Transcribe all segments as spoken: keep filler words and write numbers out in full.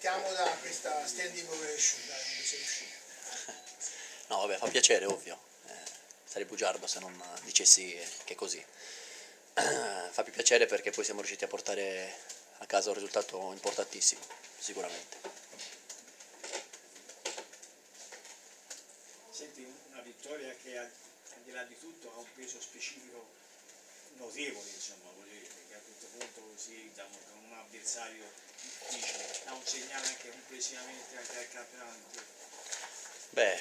Partiamo da questa standing ovation, dai, non sei riuscito. No, vabbè, fa piacere, ovvio. Eh, sarei bugiardo se non dicessi che è così. Fa più piacere perché poi siamo riusciti a portare a casa un risultato importantissimo, sicuramente. Senti, una vittoria che al di là di tutto ha un peso specifico notevole, insomma, voglio dire, che a questo punto così, diciamo, con un avversario difficile, dà un segnale anche complessivamente anche al campionato. Beh,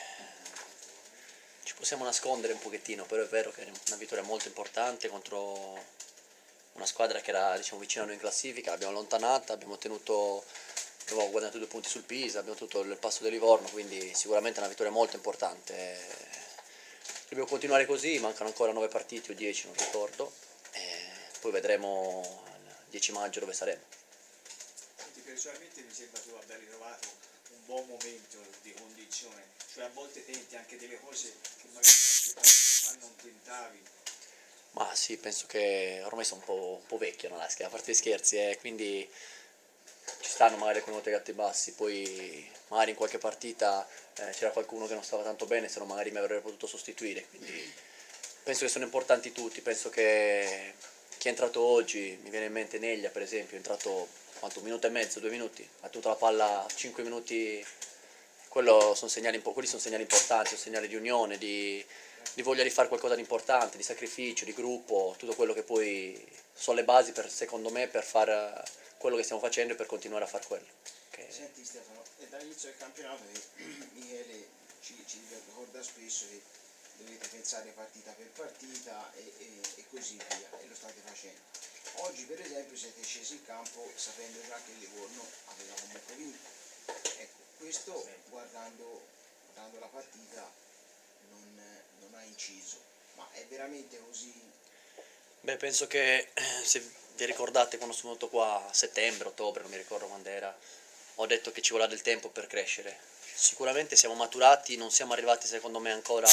ci possiamo nascondere un pochettino, però è vero che è una vittoria molto importante contro una squadra che era, diciamo, vicino a noi in classifica, l'abbiamo allontanata, abbiamo tenuto, abbiamo guadagnato due punti sul Pisa, abbiamo tenuto il passo del Livorno, quindi sicuramente è una vittoria molto importante. Dobbiamo continuare così, mancano ancora nove partite o dieci, non ricordo, e poi vedremo il dieci maggio dove saremo. Senti, personalmente mi sembra tu abbia ritrovato un buon momento di condizione, cioè a volte tenti anche delle cose che magari altre partite fa non tentavi. Ma sì, penso che ormai sono un po', un po' vecchio, no? A parte gli scherzi, eh, quindi ci stanno magari alcune volte gatti bassi, poi magari in qualche partita eh, c'era qualcuno che non stava tanto bene, se no magari mi avrebbe potuto sostituire, quindi penso che sono importanti tutti, penso che chi è entrato oggi, mi viene in mente Neglia per esempio, è entrato quanto, un minuto e mezzo, due minuti, ha tutta la palla cinque minuti, quello sono segnali, quelli sono segnali importanti, sono segnali di unione, di, di voglia di fare qualcosa di importante, di sacrificio, di gruppo, tutto quello che poi sono le basi per, secondo me, per fare quello che stiamo facendo e per continuare a fare quello. Okay. Senti Stefano, è dall'inizio del campionato che Michele ci, ci ricorda spesso che dovete pensare partita per partita e, e, e così via, e lo state facendo. Oggi per esempio siete scesi in campo sapendo già che il Livorno aveva comunque vinto. Ecco, questo guardando, guardando la partita non, non ha inciso, ma è veramente così? Beh, penso che se vi ricordate quando sono venuto qua a settembre, ottobre, non mi ricordo quando era, ho detto che ci voleva del tempo per crescere. Sicuramente siamo maturati, non siamo arrivati secondo me ancora al,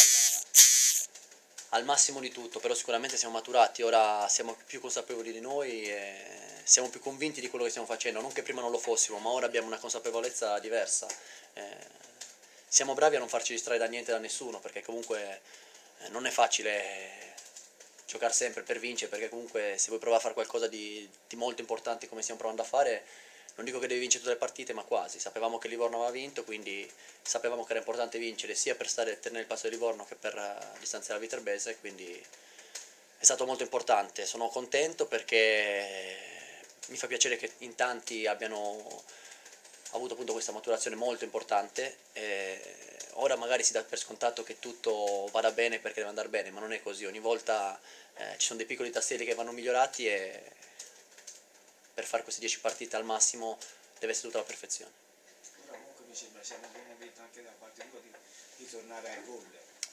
al massimo di tutto, però sicuramente siamo maturati, ora siamo più consapevoli di noi e siamo più convinti di quello che stiamo facendo, non che prima non lo fossimo, ma ora abbiamo una consapevolezza diversa. Eh, siamo bravi a non farci distrarre da niente, da nessuno, perché comunque eh, non è facile giocare sempre per vincere, perché comunque se vuoi provare a fare qualcosa di, di molto importante come stiamo provando a fare, non dico che devi vincere tutte le partite, ma quasi. Sapevamo che Livorno aveva vinto, quindi sapevamo che era importante vincere sia per stare, tenere il passo di Livorno che per uh, distanziare la Viterbese, quindi è stato molto importante. Sono contento perché mi fa piacere che in tanti abbiano avuto appunto questa maturazione molto importante. E ora magari si dà per scontato che tutto vada bene perché deve andare bene, ma non è così. Ogni volta eh, ci sono dei piccoli tasselli che vanno migliorati e per fare queste dieci partite al massimo deve essere tutta la perfezione. Ora comunque mi sembra sia un buon momento anche da parte tua di, di tornare ai gol.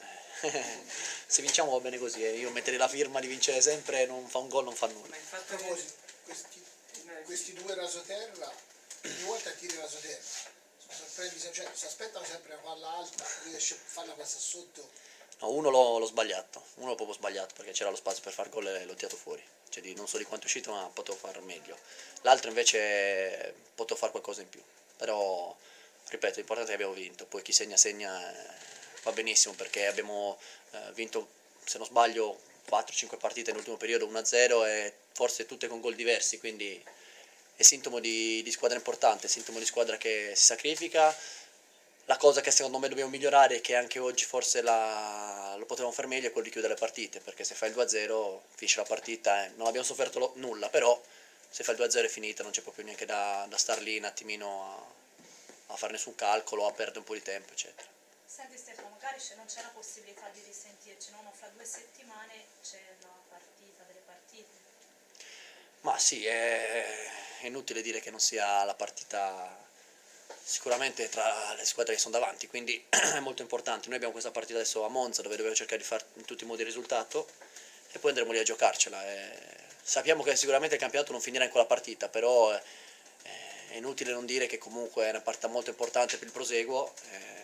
Se vinciamo va bene così, eh. Io mettere la firma di vincere sempre, non fa un gol, non fa nulla. Ma infatti questi, questi due rasoterra, ogni volta tiri rasoterra, cioè, si aspettano sempre una palla alta, riesce a farla passare sotto. No, uno l'ho, l'ho sbagliato, uno l'ho proprio sbagliato perché c'era lo spazio per far gol e l'ho tirato fuori. Cioè, di, non so di quanto è uscito, ma potevo far meglio. L'altro invece potevo fare qualcosa in più. Però, ripeto, l'importante è che abbiamo vinto. Poi chi segna segna eh, va benissimo perché abbiamo eh, vinto, se non sbaglio, quattro cinque partite nell'ultimo periodo, uno a zero e forse tutte con gol diversi, quindi è sintomo di, di squadra importante, è sintomo di squadra che si sacrifica. La cosa che secondo me dobbiamo migliorare è che anche oggi forse la, lo potevamo fare meglio è quello di chiudere le partite, perché se fai il due a zero finisce la partita, eh, non abbiamo sofferto lo, nulla, però se fai il due a zero è finita, non c'è proprio neanche da, da star lì un attimino a, a fare nessun calcolo, a perdere un po' di tempo, eccetera. Senti Stefano, magari non c'è la possibilità di risentirci, no? Fra due settimane c'è la partita delle partite. Ma sì, è, è inutile dire che non sia la partita sicuramente tra le squadre che sono davanti, quindi è molto importante. Noi abbiamo questa partita adesso a Monza dove dobbiamo cercare di fare in tutti i modi il risultato e poi andremo lì a giocarcela. E sappiamo che sicuramente il campionato non finirà in quella partita, però è inutile non dire che comunque è una partita molto importante per il proseguo.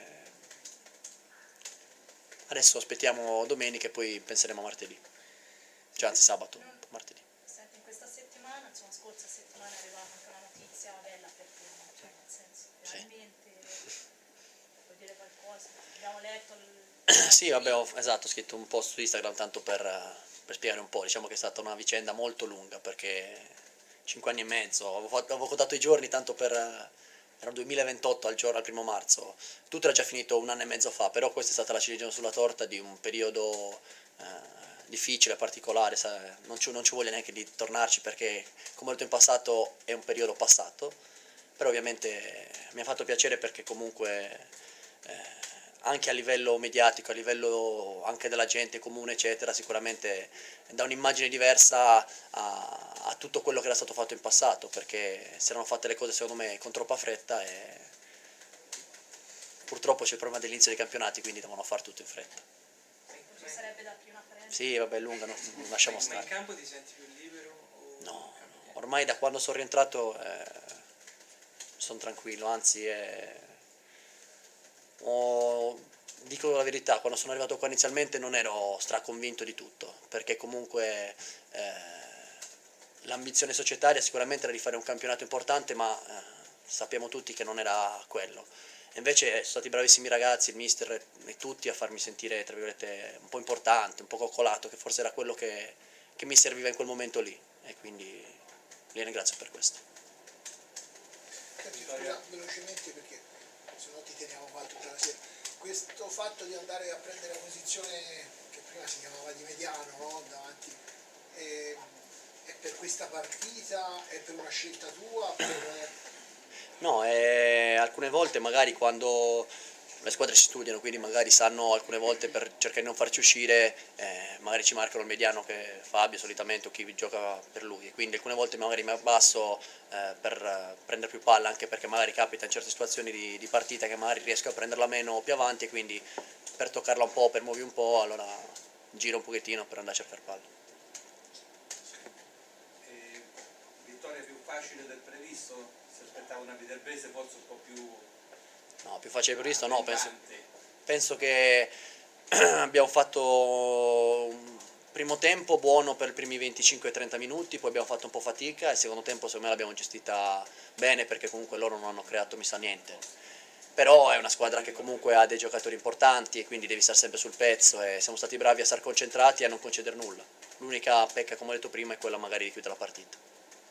Adesso aspettiamo domenica e poi penseremo a martedì, cioè anzi sabato, martedì. Senti, in questa settimana, insomma scorsa settimana è arrivata anche una notizia bella per te, cioè Sì, vabbè, ho, esatto, ho scritto un post su Instagram tanto per, per spiegare un po', diciamo che è stata una vicenda molto lunga perché cinque anni e mezzo, avevo, fatto, avevo contato i giorni tanto per, era il duemilaventotto al giorno, al primo marzo, tutto era già finito un anno e mezzo fa, però questa è stata la ciliegina sulla torta di un periodo eh, difficile, particolare, sa, non, ci, non ci voglio neanche di tornarci perché come ho detto in passato è un periodo passato, però ovviamente mi ha fatto piacere perché comunque eh, anche a livello mediatico, a livello anche della gente comune eccetera, sicuramente dà un'immagine diversa a, a tutto quello che era stato fatto in passato, perché si erano fatte le cose secondo me con troppa fretta e purtroppo c'è il problema dell'inizio dei campionati, quindi devono fare tutto in fretta. Ci sarebbe da aprire una parentesi. Sì, vabbè, è lunga, no? Lasciamo Ma in stare. campo ti senti più libero? O No, no, ormai da quando sono rientrato eh, sono tranquillo, anzi è... ho... dico la verità, quando sono arrivato qua inizialmente non ero straconvinto di tutto, perché comunque eh, l'ambizione societaria sicuramente era di fare un campionato importante, ma eh, sappiamo tutti che non era quello. Invece sono stati bravissimi ragazzi, il mister e tutti a farmi sentire tra virgolette un po' importante, un po' coccolato, che forse era quello che, che mi serviva in quel momento lì, e quindi li ringrazio per questo. Senti, scusa, velocemente perché se no ti teniamo qua tutta la sera. Questo fatto di andare a prendere la posizione che prima si chiamava di mediano, no? Davanti, è, è per questa partita, è per una scelta tua, per... No, eh, alcune volte magari quando le squadre si studiano, quindi magari sanno alcune volte per cercare di non farci uscire, eh, magari ci marcano il mediano che è Fabio solitamente o chi gioca per lui, quindi alcune volte magari mi abbasso eh, per eh, prendere più palla, anche perché magari capita in certe situazioni di, di partita che magari riesco a prenderla meno più avanti e quindi per toccarla un po', per muovi un po', allora giro un pochettino per andare a cercare palla. E vittoria più facile del previsto? Si aspettava una Viterbese forse un po' più... No, più facile previsto no, penso, abbondante. penso che abbiamo fatto un primo tempo buono per i primi venticinque trenta minuti, poi abbiamo fatto un po' fatica e il secondo tempo secondo me l'abbiamo gestita bene perché comunque loro non hanno creato mi sa niente. Però è una squadra che comunque ha dei giocatori importanti e quindi devi stare sempre sul pezzo e siamo stati bravi a stare concentrati e a non concedere nulla. L'unica pecca, come ho detto prima, è quella magari di chiudere la partita.